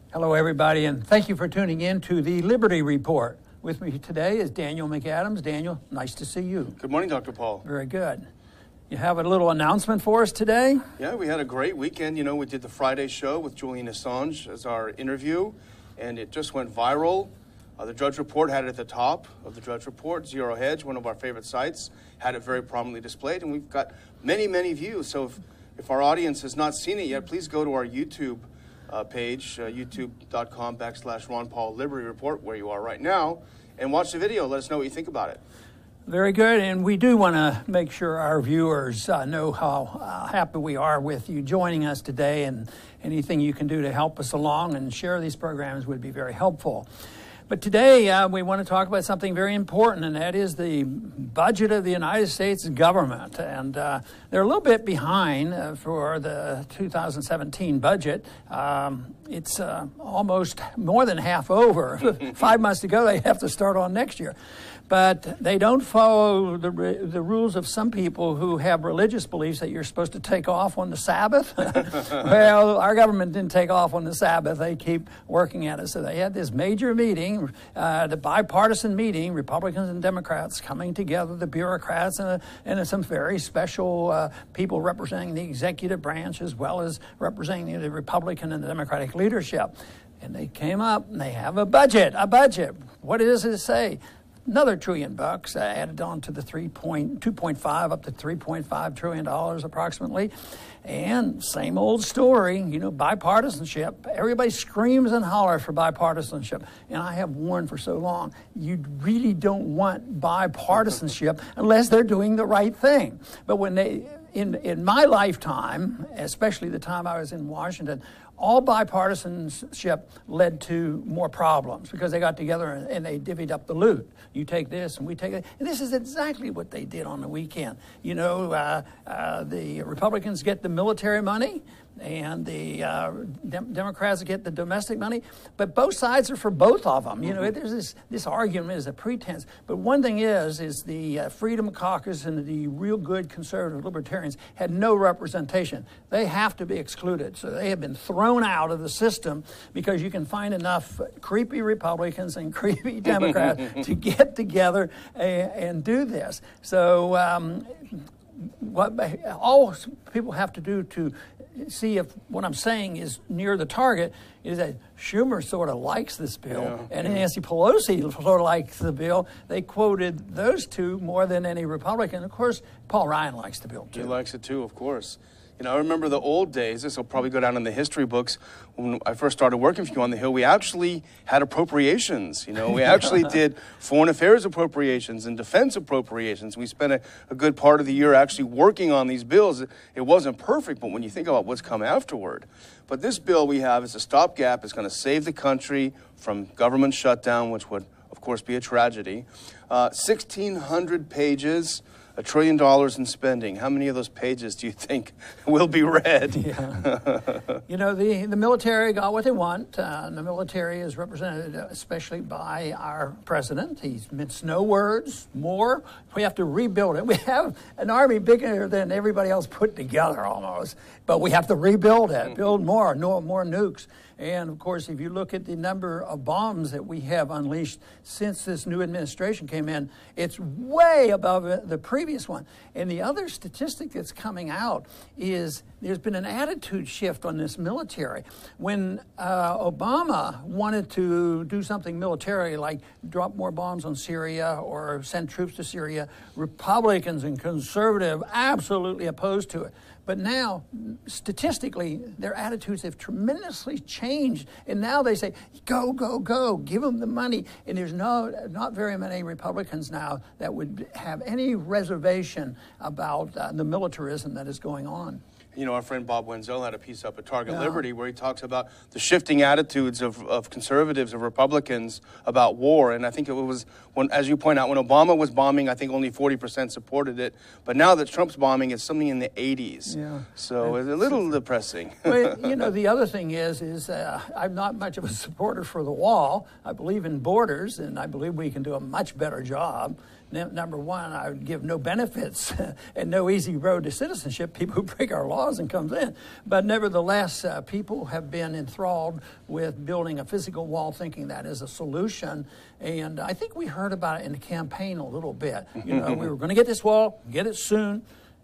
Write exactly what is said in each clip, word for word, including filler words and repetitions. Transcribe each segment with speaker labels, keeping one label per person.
Speaker 1: Hello, everybody, and thank you for tuning in to the Liberty Report. With me today is Daniel McAdams. Daniel, nice to see you.
Speaker 2: Good morning, Doctor Paul.
Speaker 1: Very good. You have a little announcement for us today?
Speaker 2: Yeah, we had a great weekend. You know, we did the Friday show with Julian Assange as our interview, and it just went viral. Uh, the Drudge Report had it at the top of the Drudge Report. Zero Hedge, one of our favorite sites, had it very prominently displayed, and we've got many, many views. So if, if our audience has not seen it yet, please go to our YouTube uh, page, uh, youtube.com backslash Ron Paul Liberty Report, where you are right now, and watch the video. Let us know what you think about it.
Speaker 1: Very good, and we do want to make sure our viewers uh, know how uh, happy we are with you joining us today, and anything you can do to help us along and share these programs would be very helpful. But today uh, we want to talk about something very important, and that is the budget of the United States government. And uh, they're a little bit behind uh, for the two thousand seventeen budget. Um, it's uh, almost more than half over. Five months to go, they have to start on next year. But they don't follow the the rules of some people who have religious beliefs that you're supposed to take off on the Sabbath. Well, our government didn't take off on the Sabbath. They keep working at it. So they had this major meeting, uh, the bipartisan meeting, Republicans and Democrats coming together, the bureaucrats and, uh, and some very special uh, people representing the executive branch as well as representing the Republican and the Democratic leadership. And they came up and they have a budget, a budget. What does it say? Another trillion bucks uh, added on to the three point, two point five up to three point five trillion dollars approximately. And same old story, you know, bipartisanship. Everybody screams and hollers for bipartisanship. And I have warned for so long, you really don't want bipartisanship unless they're doing the right thing. But when they, in, in my lifetime, especially the time I was in Washington, all bipartisanship led to more problems because they got together and, and they divvied up the loot. You take this and we take that. And this is exactly what they did on the weekend. You know, uh, uh, the Republicans get the military money and the uh, Dem- Democrats get the domestic money, but both sides are for both of them. You know, there's this this argument is a pretense. But one thing is, is the uh, Freedom Caucus and the real good conservative libertarians had no representation. They have to be excluded. So they have been thrown out of the system because you can find enough creepy Republicans and creepy Democrats to get together and, and do this. So um, what all people have to do to see if what I'm saying is near the target is that Schumer sort of likes this bill, yeah, and yeah. Nancy Pelosi sort of likes the bill. They quoted those two more than any Republican. Of course, Paul Ryan likes the bill, too.
Speaker 2: He likes it, too, of course. You know, I remember the old days, this will probably go down in the history books, when I first started working for you on the Hill, we actually had appropriations. You know, we actually did foreign affairs appropriations and defense appropriations. We spent a, a good part of the year actually working on these bills. It wasn't perfect, but when you think about what's come afterward. But this bill we have is a stopgap. It's going to save the country from government shutdown, which would, of course, be a tragedy. Uh, sixteen hundred pages. A trillion dollars in spending. How many of those pages do you think will be read?
Speaker 1: Yeah. You know, the, the military got what they want. Uh, and the military is represented especially by our president. He's minced no words. More, we have to rebuild it. We have an army bigger than everybody else put together almost. But we have to rebuild it, build more, no, more nukes. And, of course, if you look at the number of bombs that we have unleashed since this new administration came in, it's way above the previous one. And the other statistic that's coming out is there's been an attitude shift on this military. When uh, Obama wanted to do something military, like drop more bombs on Syria or send troops to Syria, Republicans and conservative absolutely opposed to it. But now, statistically, their attitudes have tremendously changed. And now they say, go, go, go, give them the money. And there's no, not very many Republicans now that would have any reservation about uh, the militarism that is going on.
Speaker 2: You know, our friend Bob Wenzel had a piece up at Target yeah. Liberty where he talks about the shifting attitudes of, of conservatives, of Republicans about war. And I think it was, when, as you point out, when Obama was bombing, I think only forty percent supported it. But now that Trump's bombing, it's something in the eighties. Yeah. So it's a little depressing.
Speaker 1: Well, you know, the other thing is, is uh, I'm not much of a supporter for the wall. I believe in borders, and I believe we can do a much better job. number one, I would give no benefits and no easy road to citizenship, people who break our laws and comes in. But nevertheless, uh, people have been enthralled with building a physical wall, thinking that is a solution. And I think we heard about it in the campaign a little bit. You know, we were going to get this wall, get it soon.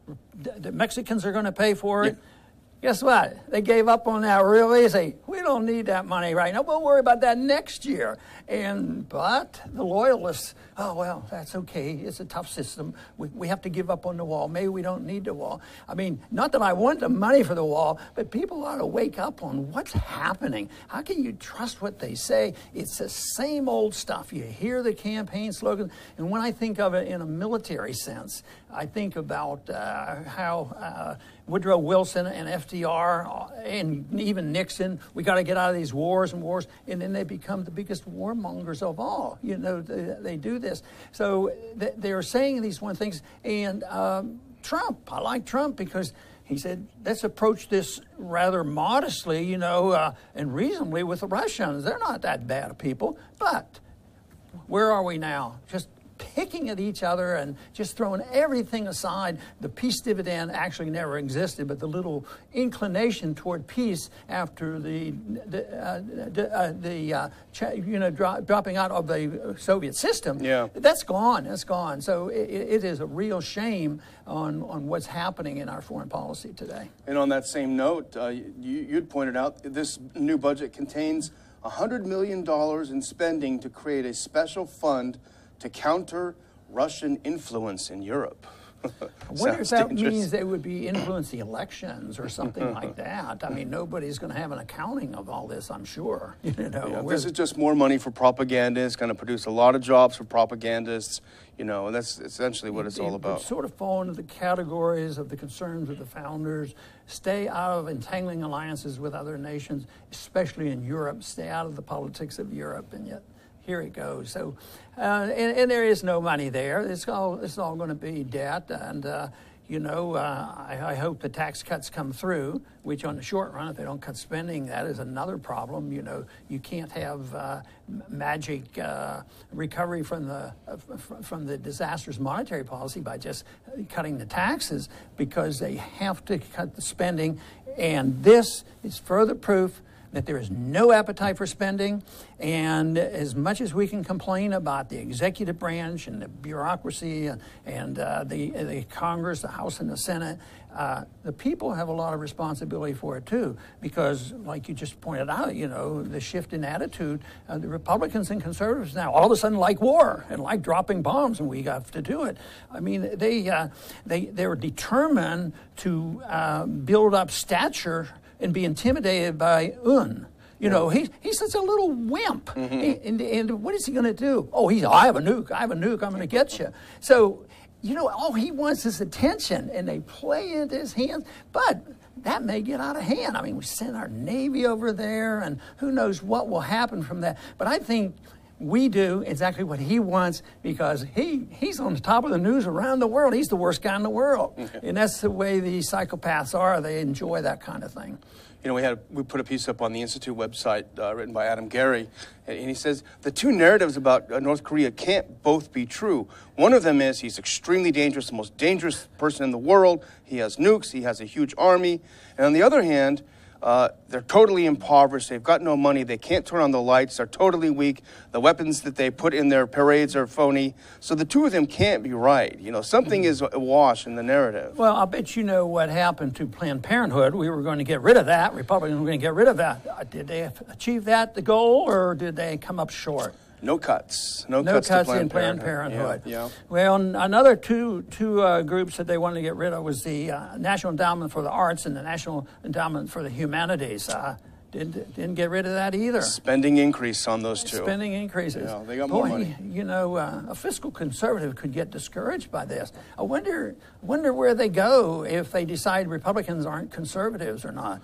Speaker 1: The Mexicans are going to pay for it. Yeah. Guess what? They gave up on that really. They say, we don't need that money right now. We'll worry about that next year. And but the loyalists, oh, well, that's okay. It's a tough system. We, we have to give up on the wall. Maybe we don't need the wall. I mean, not that I want the money for the wall, but people ought to wake up on what's happening. How can you trust what they say? It's the same old stuff. You hear the campaign slogans. And when I think of it in a military sense, I think about uh, how uh, Woodrow Wilson and F D R and even Nixon, we got to get out of these wars and wars, and then they become the biggest warmongers of all. You know, they, they do this. So th- they're saying these one things. And um, Trump, I like Trump because he said, let's approach this rather modestly, you know, uh, and reasonably with the Russians. They're not that bad of people. But where are we now? Just picking at each other and just throwing everything aside. The peace dividend actually never existed, but the little inclination toward peace after the the, uh, the, uh, the uh, you know dro- dropping out of the Soviet system,
Speaker 2: yeah.
Speaker 1: that's gone. That's gone. So it, it is a real shame on on what's happening in our foreign policy today.
Speaker 2: And on that same note, uh, you, you'd pointed out this new budget contains one hundred million dollars in spending to create a special fund to counter Russian influence in Europe.
Speaker 1: I wonder if that means they would be influence the elections or something like that. I mean, nobody's going to have an accounting of all this, I'm sure. You know,
Speaker 2: yeah, this is just more money for propaganda. It's going to produce a lot of jobs for propagandists. You know, that's essentially what it's
Speaker 1: it,
Speaker 2: all about.
Speaker 1: It sort of fall into the categories of the concerns of the founders. Stay out of entangling alliances with other nations, especially in Europe. Stay out of the politics of Europe, and yet here it goes. So, uh, and, and there is no money there. It's all it's all going to be debt. And uh, you know, uh, I, I hope the tax cuts come through. Which, on the short run, if they don't cut spending, that is another problem. You know, you can't have uh, magic uh, recovery from the uh, from the disastrous monetary policy by just cutting the taxes, because they have to cut the spending. And this is further proof that there is no appetite for spending. And as much as we can complain about the executive branch and the bureaucracy and, and uh, the, the Congress, the House and the Senate, uh, the people have a lot of responsibility for it too, because like you just pointed out, you know, the shift in attitude, uh, the Republicans and conservatives now all of a sudden like war and like dropping bombs, and we have to do it. I mean, they, uh, they, they're determined to uh, build up stature and be intimidated by Un. You know, he, he's such a little wimp. Mm-hmm. He, and, and what is he going to do? Oh, he's, I have a nuke. I have a nuke. I'm going to get you. So, you know, all he wants is attention, and they play into his hands. But that may get out of hand. I mean, we send our Navy over there, and who knows what will happen from that. But I think we do exactly what he wants, because he, he's on the top of the news around the world. He's the worst guy in the world. Okay. And that's the way these psychopaths are. They enjoy that kind of thing.
Speaker 2: You know, we had we put a piece up on the Institute website uh, written by Adam Gary, and he says the two narratives about uh, North Korea can't both be true. One of them is he's extremely dangerous, the most dangerous person in the world. He has nukes. He has a huge army. And on the other hand, Uh, they're totally impoverished. They've got no money. They can't turn on the lights. They're totally weak. The weapons that they put in their parades are phony. So the two of them can't be right. You know, something is awash in the narrative.
Speaker 1: Well, I'll bet you know what happened to Planned Parenthood. We were going to get rid of that. Republicans were going to get rid of that. Did they achieve that, the goal, or did they come up short?
Speaker 2: No cuts. No,
Speaker 1: no
Speaker 2: cuts,
Speaker 1: cuts
Speaker 2: to Planned
Speaker 1: in Planned
Speaker 2: Parenthood.
Speaker 1: Parenthood.
Speaker 2: Yeah, yeah.
Speaker 1: Well, another two two uh, groups that they wanted to get rid of was the uh, National Endowment for the Arts and the National Endowment for the Humanities. Uh, didn't didn't get rid of that either.
Speaker 2: Spending increase on those two.
Speaker 1: Spending increases.
Speaker 2: Yeah, they got
Speaker 1: Boy,
Speaker 2: more money.
Speaker 1: You know, uh, a fiscal conservative could get discouraged by this. I wonder wonder where they go if they decide Republicans aren't conservatives or not.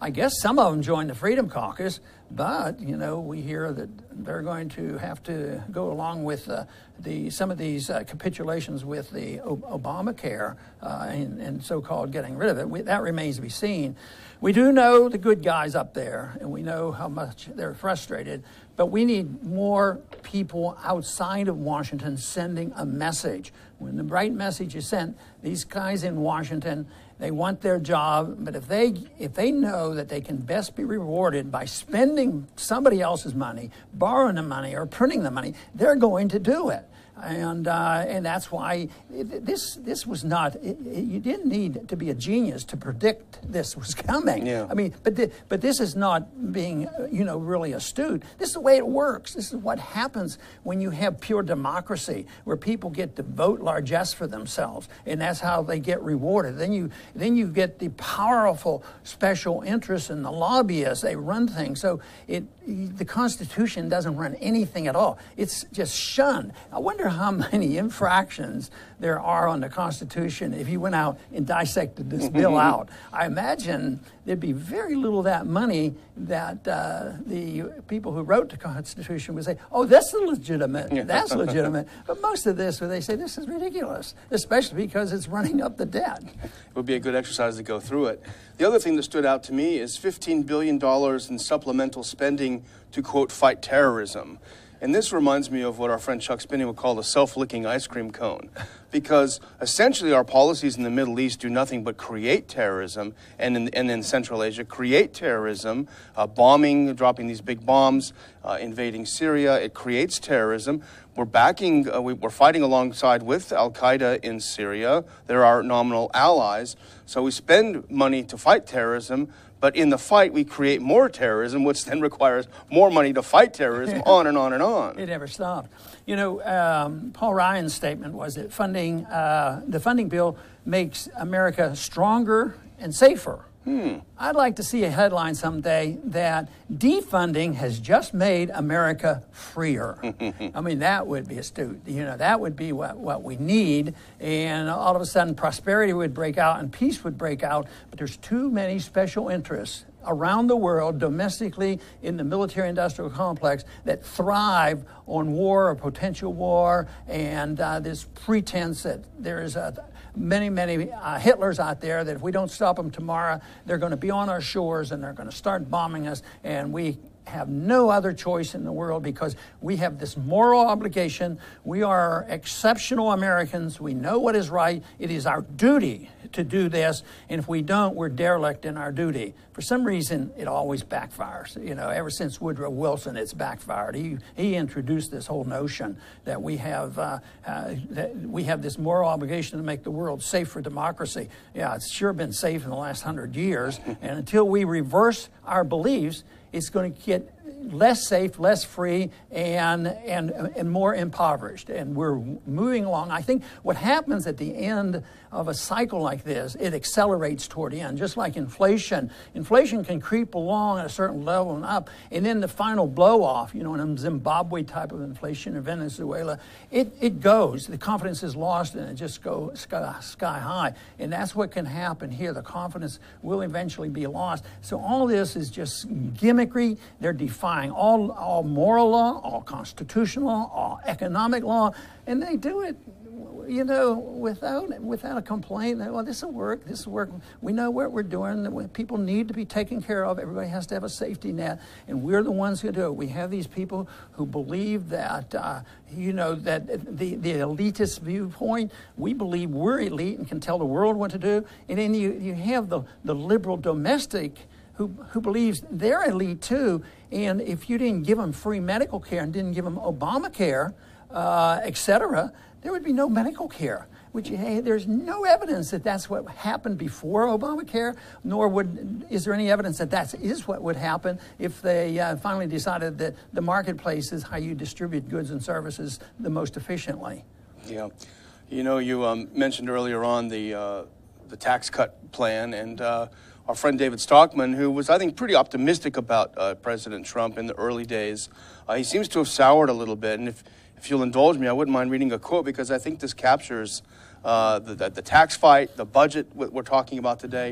Speaker 1: I guess some of them joined the Freedom Caucus, but, you know, we hear that they're going to have to go along with uh, the some of these uh, capitulations with the o- Obamacare uh, and, and so-called getting rid of it. We, that remains to be seen. We do know the good guys up there, and we know how much they're frustrated, but we need more people outside of Washington sending a message. When the right message is sent, these guys in Washington, they want their job, but if they if they know that they can best be rewarded by spending somebody else's money, borrowing the money, or printing the money, they're going to do it. And uh, and that's why it, this this was not. It, it, you didn't need to be a genius to predict this was coming.
Speaker 2: Yeah.
Speaker 1: I mean, but the, but this is not being you know really astute. This is the way it works. This is what happens when you have pure democracy, where people get to vote largesse for themselves, and that's how they get rewarded. Then you then you get the powerful special interests and the lobbyists. They run things. So it the Constitution doesn't run anything at all. It's just shunned. I wonder how many infractions there are on the Constitution if you went out and dissected this bill out. I imagine there'd be very little of that money that uh, the people who wrote the Constitution would say, oh, that's legitimate, that's legitimate. But most of this, they say, this is ridiculous, especially because it's running up the debt.
Speaker 2: It would be a good exercise to go through it. The other thing that stood out to me is fifteen billion dollars in supplemental spending to, quote, fight terrorism. And this reminds me of what our friend Chuck Spinney would call the self-licking ice cream cone. Because essentially our policies in the Middle East do nothing but create terrorism, and in, and in Central Asia, create terrorism, uh, bombing, dropping these big bombs, uh, invading Syria. It creates terrorism. We're backing, uh, we, we're fighting alongside with Al-Qaeda in Syria. They're our nominal allies. So we spend money to fight terrorism, but in the fight, we create more terrorism, which then requires more money to fight terrorism, on and on and on.
Speaker 1: It never stopped. You know, um, Paul Ryan's statement was that funding, uh, the funding bill makes America stronger and safer. Hmm. I'd like to see a headline someday that defunding has just made America freer. I mean, that would be astute. You know, that would be what, what we need. And all of a sudden, prosperity would break out and peace would break out. But there's too many special interests around the world, domestically, in the military-industrial complex, that thrive on war or potential war, and uh, this pretense that there is a many, many uh, Hitlers out there that if we don't stop them tomorrow, they're going to be on our shores and they're going to start bombing us, and we have no other choice in the world because we have this moral obligation. We are exceptional Americans. We know what is right. It is our duty to do this, and if we don't, we're derelict in our duty. For some reason, it always backfires. You know, ever since Woodrow Wilson, it's backfired. He he introduced this whole notion that we have uh, uh, that we have this moral obligation to make the world safe for democracy. Yeah, it's sure been safe in the last hundred years, and until we reverse our beliefs, it's going to get less safe, less free, and and and more impoverished. And we're moving along. I think what happens at the end of a cycle like this, it accelerates toward the end, just like inflation. Inflation can creep along at a certain level and up, and then the final blow off, you know, in a Zimbabwe type of inflation in Venezuela, it, it goes. The confidence is lost, and it just goes sky, sky high. And that's what can happen here. The confidence will eventually be lost. So all this is just gimmickry. They're defying all, all moral law, all constitutional law, all economic law, and they do it, you know, without without a complaint. Well, this will work. This will work. We know what we're doing. People need to be taken care of. Everybody has to have a safety net, and we're the ones who do it. We have these people who believe that, uh, you know, that the the elitist viewpoint. We believe we're elite and can tell the world what to do, and then you you have the the liberal domestic who who believes they're elite too. And if you didn't give them free medical care and didn't give them Obamacare, uh, et cetera, there would be no medical care. Which, hey, there's no evidence that that's what happened before Obamacare, nor would is there any evidence that that is what would happen if they uh, finally decided that the marketplace is how you distribute goods and services the most efficiently.
Speaker 2: Yeah, you know, you um, mentioned earlier on the uh, the tax cut plan, and uh, our friend David Stockman, who was, I think, pretty optimistic about uh, President Trump in the early days, uh, he seems to have soured a little bit, and if If you'll indulge me, I wouldn't mind reading a quote because I think this captures uh, the, the, the tax fight, the budget we're talking about today.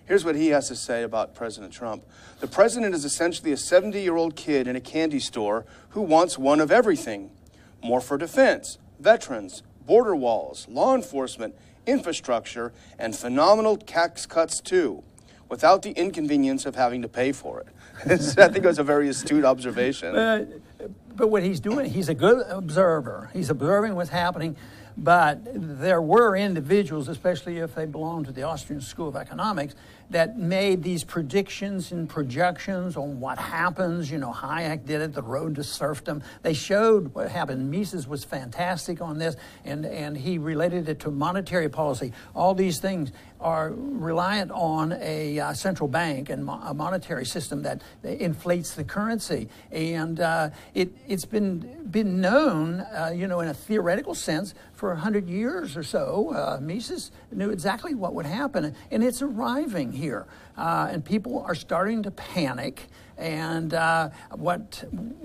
Speaker 2: Here's what he has to say about President Trump. The president is essentially a seventy-year-old kid in a candy store who wants one of everything. More for defense, veterans, border walls, law enforcement, infrastructure, and phenomenal tax cuts too, without the inconvenience of having to pay for it. I think it was a very astute observation.
Speaker 1: Uh, but what he's doing, he's a good observer. He's observing what's happening. But there were individuals, especially if they belonged to the Austrian School of Economics, that made these predictions and projections on what happens. You know, Hayek did it, the road to serfdom. They showed what happened. Mises was fantastic on this, and, and he related it to monetary policy. All these things are reliant on a uh, central bank and mo- a monetary system that inflates the currency. And uh, it, it's been been known, uh, you know, in a theoretical sense, for a hundred years or so. Uh, Mises knew exactly what would happen, and it's arriving here. Uh, and people are starting to panic, and uh, what,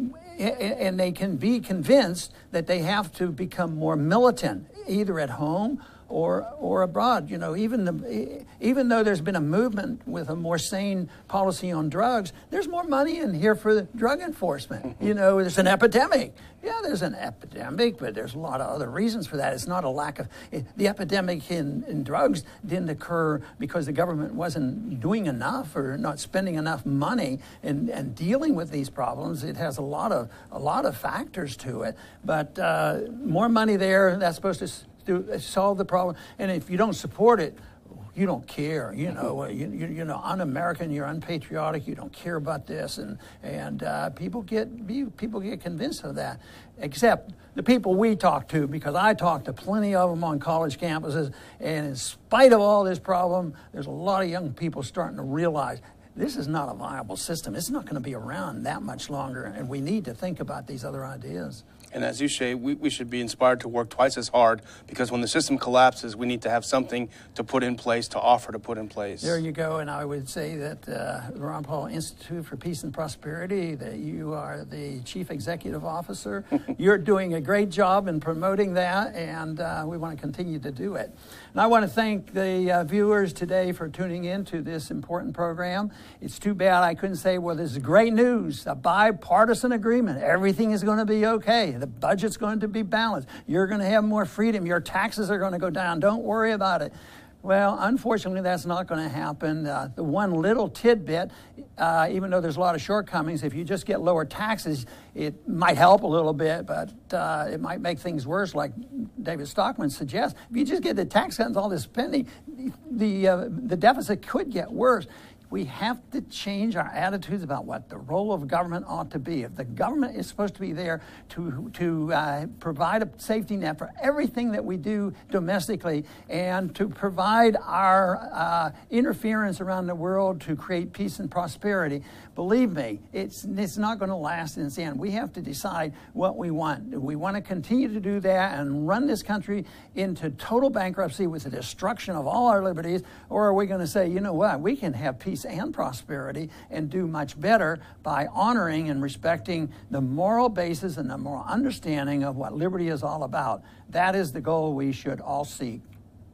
Speaker 1: and they can be convinced that they have to become more militant, either at home or or abroad. You know, even the, even though there's been a movement with a more sane policy on drugs, there's more money in here for the drug enforcement. You know, there's an epidemic. Yeah, there's an epidemic, but there's a lot of other reasons for that. It's not a lack of, the epidemic in, in drugs didn't occur because the government wasn't doing enough or not spending enough money in, in dealing with these problems. It has a lot of a lot of factors to it, but uh, more money there, that's supposed to to solve the problem. And if you don't support it, you don't care. You know, you, you, you know, un-American, you're unpatriotic. You don't care about this, and and uh, people get people get convinced of that. Except the people we talk to, because I talk to plenty of them on college campuses, and in spite of all this problem, there's a lot of young people starting to realize this is not a viable system. It's not going to be around that much longer, and we need to think about these other ideas.
Speaker 2: And as you say, we, we should be inspired to work twice as hard, because when the system collapses, we need to have something to put in place, to offer to put in place.
Speaker 1: There you go. And I would say that uh, the Ron Paul Institute for Peace and Prosperity, that you are the chief executive officer. You're doing a great job in promoting that, and uh, we want to continue to do it. And I want to thank the uh, viewers today for tuning in to this important program. It's too bad I couldn't say, well, this is great news, a bipartisan agreement. Everything is going to be okay. The budget's going to be balanced. You're going to have more freedom. Your taxes are going to go down. Don't worry about it. Well, unfortunately, that's not going to happen. Uh, the one little tidbit, uh, even though there's a lot of shortcomings, if you just get lower taxes, it might help a little bit, but uh, it might make things worse, like David Stockman suggests. If you just get the tax cuts and all this spending, the, uh, the deficit could get worse. We have to change our attitudes about what the role of government ought to be. If the government is supposed to be there to, to uh, provide a safety net for everything that we do domestically, and to provide our uh, interference around the world to create peace and prosperity, believe me, it's, it's not going to last in its end. We have to decide what we want. Do we want to continue to do that and run this country into total bankruptcy with the destruction of all our liberties, or are we going to say, you know what, we can have peace and prosperity and do much better by honoring and respecting the moral basis and the moral understanding of what liberty is all about? That is the goal we should all seek.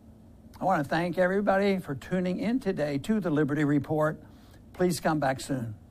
Speaker 1: I want to thank everybody for tuning in today to the Liberty Report. Please come back soon.